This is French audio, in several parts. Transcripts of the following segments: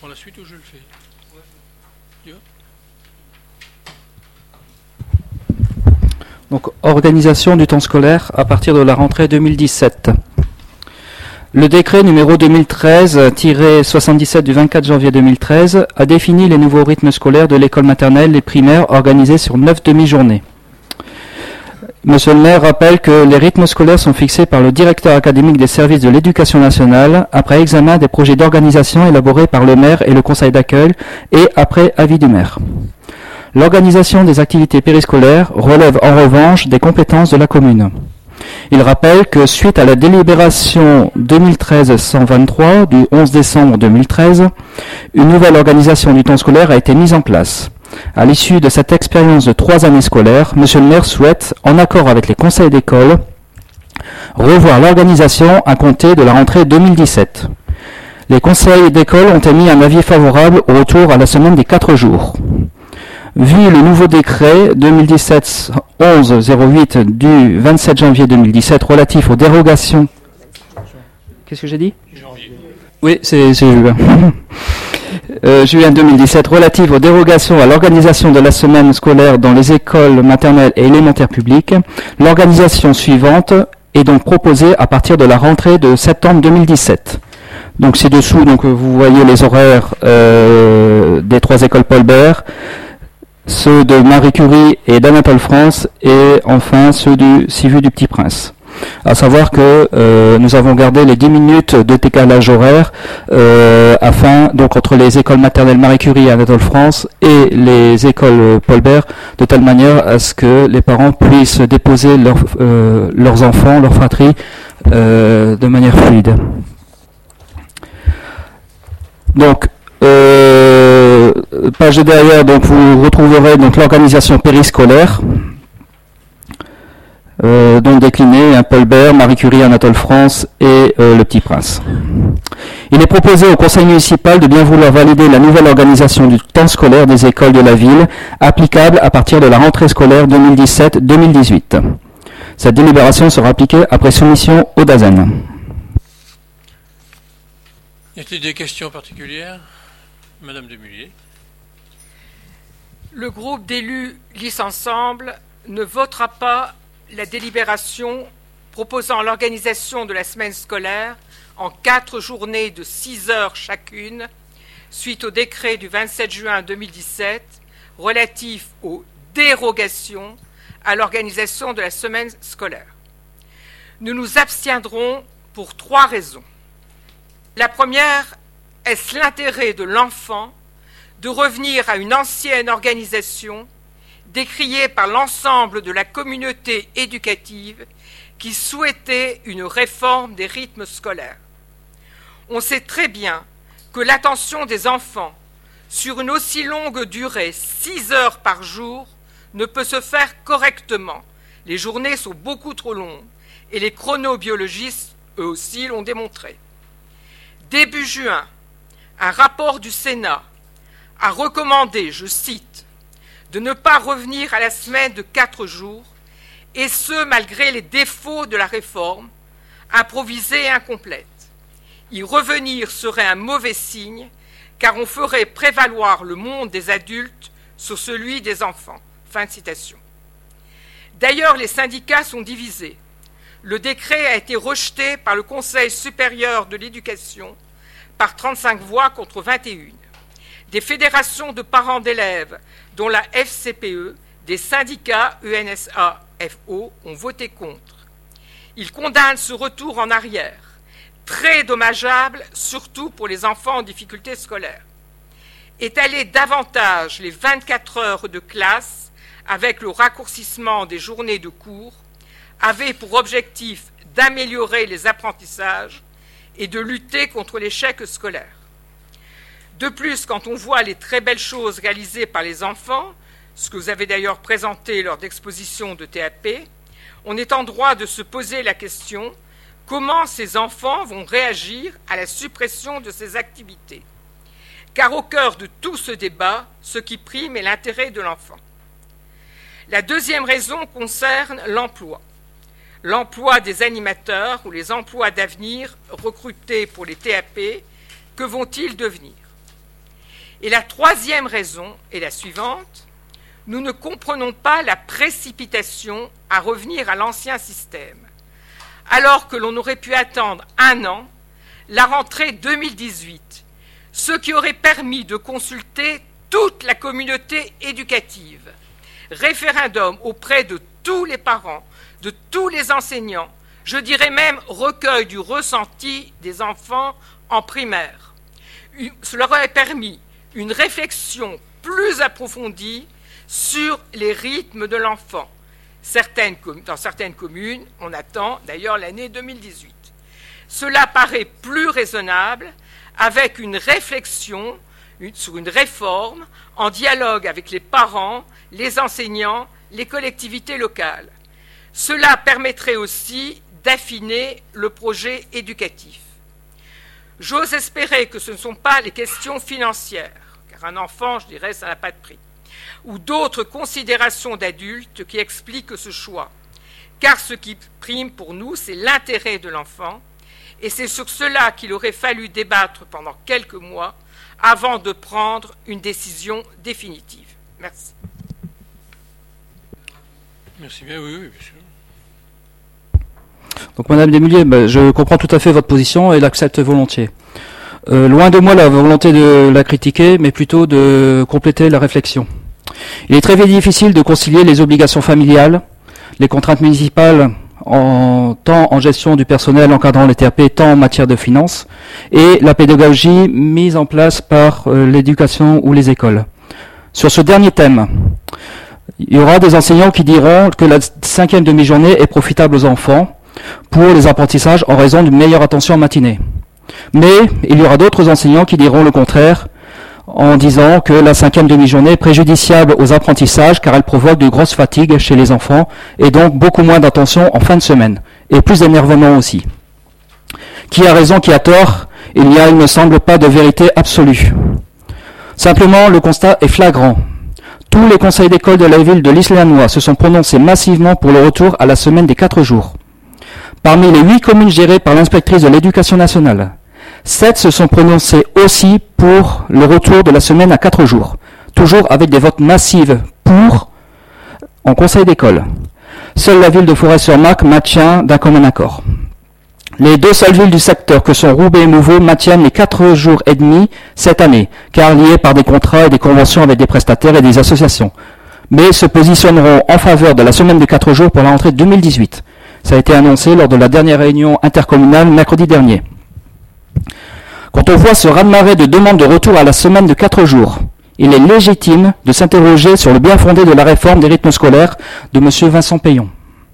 prends la suite ou je le fais? Ouais. Donc, organisation du temps scolaire à partir de la rentrée 2017. Le décret numéro 2013-77 du 24 janvier 2013 a défini les nouveaux rythmes scolaires de l'école maternelle et primaire organisés sur 9 demi-journées. Monsieur le maire rappelle que les rythmes scolaires sont fixés par le directeur académique des services de l'éducation nationale après examen des projets d'organisation élaborés par le maire et le conseil d'accueil et après avis du maire. L'organisation des activités périscolaires relève en revanche des compétences de la commune. Il rappelle que suite à la délibération 2013-123 du 11 décembre 2013, une nouvelle organisation du temps scolaire a été mise en place. À l'issue de cette expérience de 3 années scolaires, Monsieur le maire souhaite, en accord avec les conseils d'école, revoir l'organisation à compter de la rentrée 2017. Les conseils d'école ont émis un avis favorable au retour à la semaine des 4 jours. Vu le nouveau décret 2017-11-08 du 27 janvier 2017 relatif aux dérogations... Qu'est-ce que j'ai dit ? Janvier. Oui, c'est Juin. Juin 2017 relatif aux dérogations à l'organisation de la semaine scolaire dans les écoles maternelles et élémentaires publiques, l'organisation suivante est donc proposée à partir de la rentrée de septembre 2017. Donc ci-dessous, vous voyez les horaires des 3 écoles Paul Bert, ceux de Marie Curie et d'Anatole France, et enfin ceux du Civu du Petit Prince. À savoir que nous avons gardé les 10 minutes de décalage horaire afin, donc entre les écoles maternelles Marie Curie et Anatole France et les écoles Paul Bert, de telle manière à ce que les parents puissent déposer leurs enfants, leurs fratries, de manière fluide. Donc, page derrière, donc vous retrouverez donc l'organisation périscolaire, donc déclinée, Paul Bert, Marie Curie, Anatole France et le Petit Prince. Il est proposé au conseil municipal de bien vouloir valider la nouvelle organisation du temps scolaire des écoles de la ville, applicable à partir de la rentrée scolaire 2017-2018. Cette délibération sera appliquée après soumission au DAZEN. Y a-t-il des questions particulières? Madame Demullier. Le groupe d'élus Lys Ensemble ne votera pas la délibération proposant l'organisation de la semaine scolaire en 4 journées de 6 heures chacune, suite au décret du 27 juin 2017 relatif aux dérogations à l'organisation de la semaine scolaire. Nous nous abstiendrons pour 3 raisons. La première, est-ce l'intérêt de l'enfant de revenir à une ancienne organisation décriée par l'ensemble de la communauté éducative qui souhaitait une réforme des rythmes scolaires? On sait très bien que l'attention des enfants sur une aussi longue durée, 6 heures par jour, ne peut se faire correctement. Les journées sont beaucoup trop longues et les chronobiologistes, eux aussi, l'ont démontré. Début juin, un rapport du Sénat a recommandé, je cite, de ne pas revenir à la semaine de 4 jours, et ce malgré les défauts de la réforme, improvisée et incomplète. Y revenir serait un mauvais signe, car on ferait prévaloir le monde des adultes sur celui des enfants. Fin de citation. D'ailleurs, les syndicats sont divisés. Le décret a été rejeté par le Conseil supérieur de l'éducation par 35 voix contre 21. Des fédérations de parents d'élèves, dont la FCPE, des syndicats UNSA-FO, ont voté contre. Ils condamnent ce retour en arrière, très dommageable, surtout pour les enfants en difficulté scolaire. Étaler davantage les 24 heures de classe avec le raccourcissement des journées de cours avait pour objectif d'améliorer les apprentissages et de lutter contre l'échec scolaire. De plus, quand on voit les très belles choses réalisées par les enfants, ce que vous avez d'ailleurs présenté lors d'expositions de TAP, on est en droit de se poser la question « Comment ces enfants vont réagir à la suppression de ces activités ?» Car au cœur de tout ce débat, ce qui prime est l'intérêt de l'enfant. La deuxième raison concerne l'emploi. L'emploi des animateurs ou les emplois d'avenir recrutés pour les TAP, que vont-ils devenir? Et la troisième raison est la suivante. Nous ne comprenons pas la précipitation à revenir à l'ancien système, alors que l'on aurait pu attendre 1 an, la rentrée 2018, ce qui aurait permis de consulter toute la communauté éducative, référendum auprès de tous les parents, de tous les enseignants, je dirais même recueil du ressenti des enfants en primaire. Cela aurait permis une réflexion plus approfondie sur les rythmes de l'enfant. Dans certaines communes, on attend d'ailleurs l'année 2018. Cela paraît plus raisonnable avec une réflexion sur une réforme en dialogue avec les parents, les enseignants, les collectivités locales. Cela permettrait aussi d'affiner le projet éducatif. J'ose espérer que ce ne sont pas les questions financières, car un enfant, je dirais, ça n'a pas de prix, ou d'autres considérations d'adultes qui expliquent ce choix, car ce qui prime pour nous, c'est l'intérêt de l'enfant, et c'est sur cela qu'il aurait fallu débattre pendant quelques mois avant de prendre une décision définitive. Merci. Merci bien, oui, bien sûr. Donc Madame Desmulliers, je comprends tout à fait votre position et l'accepte volontiers. Loin de moi la volonté de la critiquer, mais plutôt de compléter la réflexion. Il est très difficile de concilier les obligations familiales, les contraintes municipales, tant en gestion du personnel encadrant les TAP, tant en matière de finances, et la pédagogie mise en place par l'éducation ou les écoles. Sur ce dernier thème, il y aura des enseignants qui diront que la 5e demi-journée est profitable aux enfants pour les apprentissages en raison d'une meilleure attention en matinée. Mais il y aura d'autres enseignants qui diront le contraire en disant que la 5e demi-journée est préjudiciable aux apprentissages car elle provoque de grosses fatigues chez les enfants et donc beaucoup moins d'attention en fin de semaine et plus d'énervement aussi. Qui a raison, qui a tort? Il ne me semble pas de vérité absolue. Simplement, le constat est flagrant. Tous les conseils d'école de la ville de l'Isle-et-la-Noix se sont prononcés massivement pour le retour à la semaine des 4 jours. Parmi les 8 communes gérées par l'inspectrice de l'Éducation nationale, 7 se sont prononcées aussi pour le retour de la semaine à 4 jours, toujours avec des votes massifs pour en conseil d'école. Seule la ville de Forêt-sur-Marque maintient d'un commun accord. Les 2 seules villes du secteur que sont Roubaix et Mouveau maintiennent les 4 jours et demi cette année, car liées par des contrats et des conventions avec des prestataires et des associations, mais se positionneront en faveur de la semaine de 4 jours pour la rentrée 2018. Ça a été annoncé lors de la dernière réunion intercommunale mercredi dernier. Quand on voit ce raz-de-marée de demandes de retour à la semaine de 4 jours, il est légitime de s'interroger sur le bien fondé de la réforme des rythmes scolaires de M. Vincent Payon.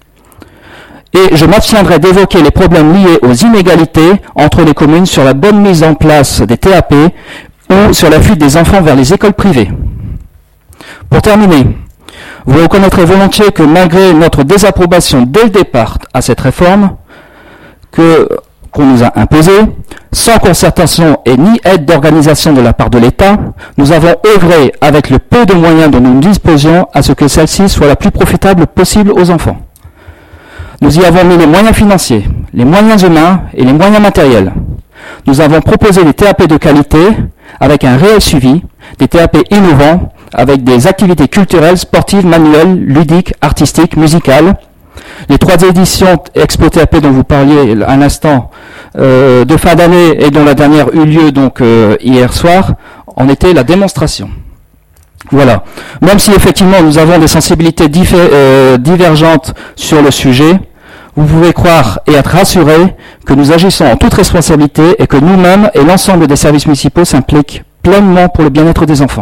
Et je m'abstiendrai d'évoquer les problèmes liés aux inégalités entre les communes sur la bonne mise en place des TAP ou sur la fuite des enfants vers les écoles privées. Pour terminer, vous reconnaîtrez volontiers que malgré notre désapprobation dès le départ à cette réforme qu'on nous a imposée, sans concertation et ni aide d'organisation de la part de l'État, nous avons œuvré avec le peu de moyens dont nous disposions à ce que celle-ci soit la plus profitable possible aux enfants. Nous y avons mis les moyens financiers, les moyens humains et les moyens matériels. Nous avons proposé des TAP de qualité avec un réel suivi, des TAP innovants avec des activités culturelles, sportives, manuelles, ludiques, artistiques, musicales. Les 3 éditions Expo TAP dont vous parliez à l'instant de fin d'année et dont la dernière eut lieu donc hier soir en étaient la démonstration. Voilà. Même si effectivement nous avons des sensibilités divergentes sur le sujet, vous pouvez croire et être rassurés que nous agissons en toute responsabilité et que nous-mêmes et l'ensemble des services municipaux s'impliquent pleinement pour le bien-être des enfants.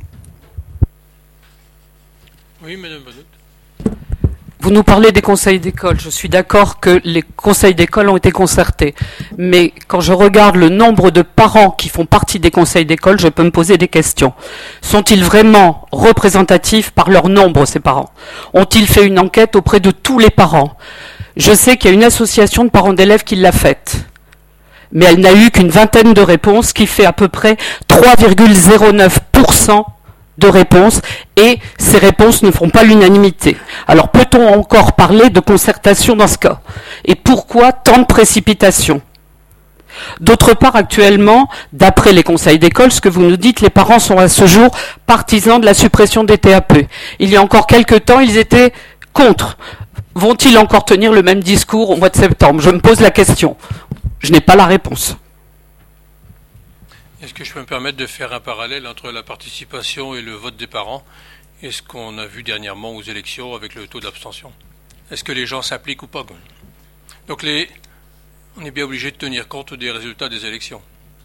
Oui, Madame Bonnet. Vous nous parlez des conseils d'école. Je suis d'accord que les conseils d'école ont été concertés. Mais quand je regarde le nombre de parents qui font partie des conseils d'école, je peux me poser des questions. Sont-ils vraiment représentatifs par leur nombre, ces parents? Ont-ils fait une enquête auprès de tous les parents? Je sais qu'il y a une association de parents d'élèves qui l'a faite. Mais elle n'a eu qu'une vingtaine de réponses, qui fait à peu près 3,09% de réponses, et ces réponses ne font pas l'unanimité. Alors peut-on encore parler de concertation dans ce cas? Et pourquoi tant de précipitation? D'autre part, actuellement, d'après les conseils d'école, ce que vous nous dites, les parents sont à ce jour partisans de la suppression des TAP. Il y a encore quelques temps, ils étaient contre. Vont-ils encore tenir le même discours au mois de septembre? Je me pose la question. Je n'ai pas la réponse. Est-ce que je peux me permettre de faire un parallèle entre la participation et le vote des parents et ce qu'on a vu dernièrement aux élections avec le taux d'abstention? Est-ce que les gens s'impliquent ou pas? Donc on est bien obligé de tenir compte des résultats des élections.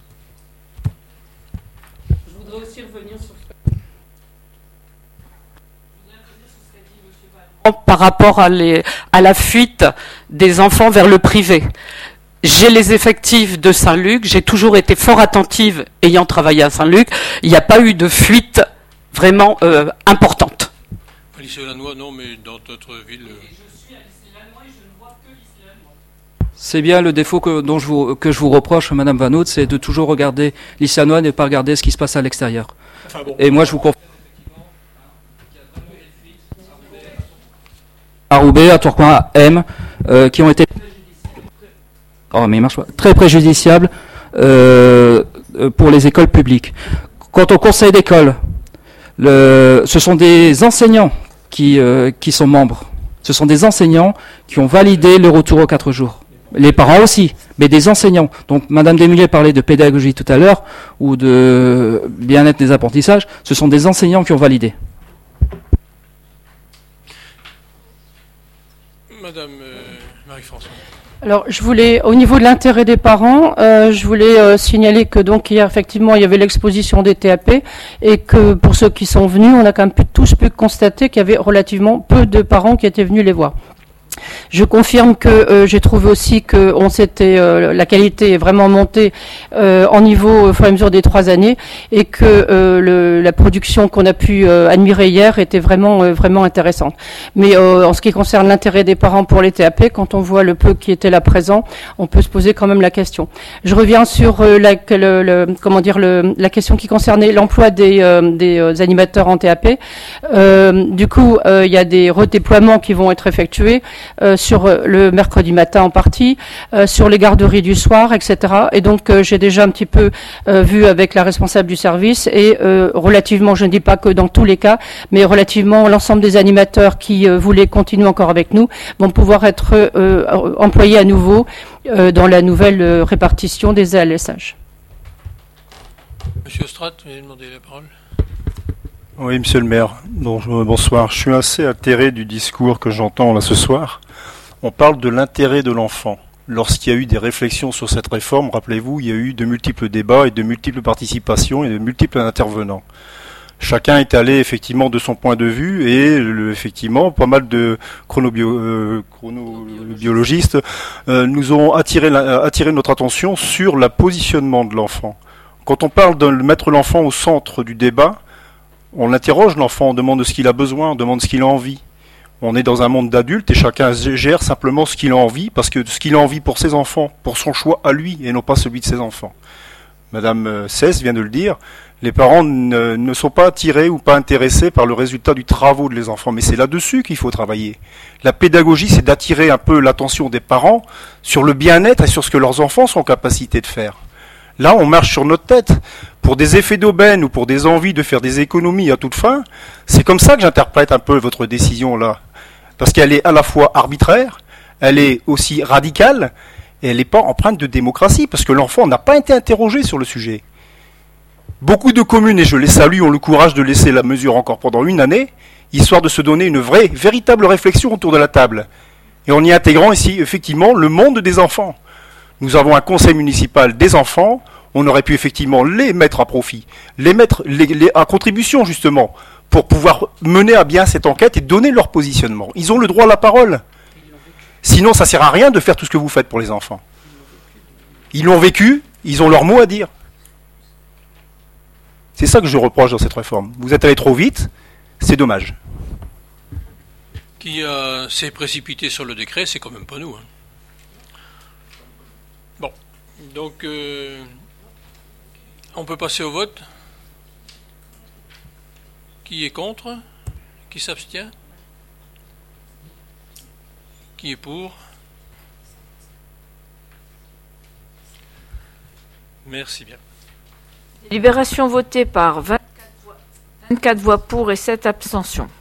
Je voudrais aussi revenir sur ce qu'a dit M. Valland par rapport à la fuite des enfants vers le privé. J'ai les effectifs de Saint-Luc, j'ai toujours été fort attentive ayant travaillé à Saint-Luc. Il n'y a pas eu de fuite vraiment importante. À Lycée-Lannoy, non, mais dans d'autres villes. Je suis à Lycée-Lannoy et je ne vois que Lycée-Lannoy. C'est bien le défaut que je vous reproche, Madame Van Hout, c'est de toujours regarder Lycée-Lannoy et ne pas regarder ce qui se passe à l'extérieur. Enfin, bon. Et moi, je vous confirme à Roubaix, à Tourcoing, à M, qui ont été très préjudiciables pour les écoles publiques. Quant au conseil d'école, ce sont des enseignants qui sont membres. Ce sont des enseignants qui ont validé le retour aux 4 jours. Les parents aussi, mais des enseignants. Donc, Madame Desmulliez parlait de pédagogie tout à l'heure, ou de bien-être des apprentissages. Ce sont des enseignants qui ont validé. Madame Marie-Françoise. Alors, je voulais, au niveau de l'intérêt des parents, je voulais signaler que donc hier, effectivement, il y avait l'exposition des TAP et que pour ceux qui sont venus, on a quand même tous pu constater qu'il y avait relativement peu de parents qui étaient venus les voir. Je confirme que j'ai trouvé aussi que la qualité est vraiment montée en niveau au fur et à mesure des 3 années et que la production qu'on a pu admirer hier était vraiment intéressante. Mais en ce qui concerne l'intérêt des parents pour les TAP, quand on voit le peu qui était là présent, on peut se poser quand même la question. Je reviens sur la question qui concernait l'emploi des animateurs en TAP. Du coup, il y a des redéploiements qui vont être effectués. Sur le mercredi matin en partie, sur les garderies du soir, etc. Et donc j'ai déjà un petit peu vu avec la responsable du service et relativement, je ne dis pas que dans tous les cas, mais relativement l'ensemble des animateurs qui voulaient continuer encore avec nous vont pouvoir être employés à nouveau dans la nouvelle répartition des ALSH. Monsieur Ostrat, vous avez demandé la parole. Oui, monsieur le maire. Bonsoir. Je suis assez atterré du discours que j'entends là ce soir. On parle de l'intérêt de l'enfant. Lorsqu'il y a eu des réflexions sur cette réforme, rappelez-vous, il y a eu de multiples débats et de multiples participations et de multiples intervenants. Chacun est allé effectivement de son point de vue et effectivement pas mal de chronobiologistes nous ont attiré notre attention sur le positionnement de l'enfant. Quand on parle de mettre l'enfant au centre du débat, on interroge l'enfant, on demande ce qu'il a besoin, on demande ce qu'il a envie. On est dans un monde d'adultes et chacun gère simplement ce qu'il a envie, parce que ce qu'il a envie pour ses enfants, pour son choix à lui, et non pas celui de ses enfants. Madame Cesse vient de le dire, les parents ne sont pas attirés ou pas intéressés par le résultat du travail de les enfants, mais c'est là-dessus qu'il faut travailler. La pédagogie, c'est d'attirer un peu l'attention des parents sur le bien-être et sur ce que leurs enfants sont en capacité de faire. Là, on marche sur notre tête. Pour des effets d'aubaine ou pour des envies de faire des économies à toute fin, c'est comme ça que j'interprète un peu votre décision là. Parce qu'elle est à la fois arbitraire, elle est aussi radicale, et elle n'est pas empreinte de démocratie, parce que l'enfant n'a pas été interrogé sur le sujet. Beaucoup de communes, et je les salue, ont le courage de laisser la mesure encore pendant 1 année, histoire de se donner une véritable réflexion autour de la table. Et en y intégrant ici, effectivement, le monde des enfants. Nous avons un conseil municipal des enfants, on aurait pu effectivement les mettre à profit, les mettre à contribution justement, pour pouvoir mener à bien cette enquête et donner leur positionnement. Ils ont le droit à la parole. Sinon, ça ne sert à rien de faire tout ce que vous faites pour les enfants. Ils l'ont vécu, ils ont leur mot à dire. C'est ça que je reproche dans cette réforme. Vous êtes allé trop vite, c'est dommage. Qui s'est précipité sur le décret, c'est quand même pas nous. Hein. Bon, donc on peut passer au vote. Qui est contre? Qui s'abstient? Qui est pour? Merci bien. Délibération votée par 24 voix pour et 7 abstentions.